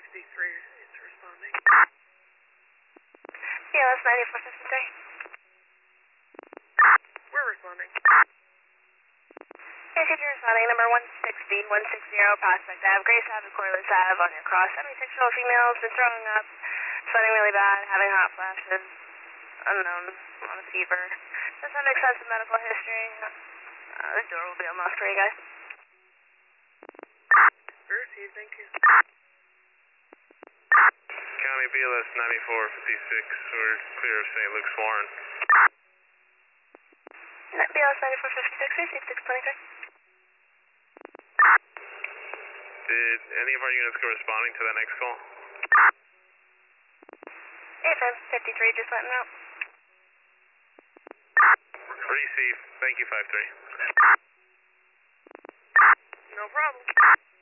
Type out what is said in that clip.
is responding. BLS 9453. We're responding. Yes, if you're responding, number 160 Prospect Ave, Grace Ave, Corliss Ave on your cross. 76-year-old female has been throwing up, sweating really bad, having hot flashes, unknown, on a fever. Does have extensive medical history. This door will be unlocked for you guys. Received, thank you. County BLS 9456, we're clear of St. Luke's Warren. BLS 9456, received 623. Did any of our units go responding to that next call? AFM 53, just letting out. Receive. Thank you, 53. No problem.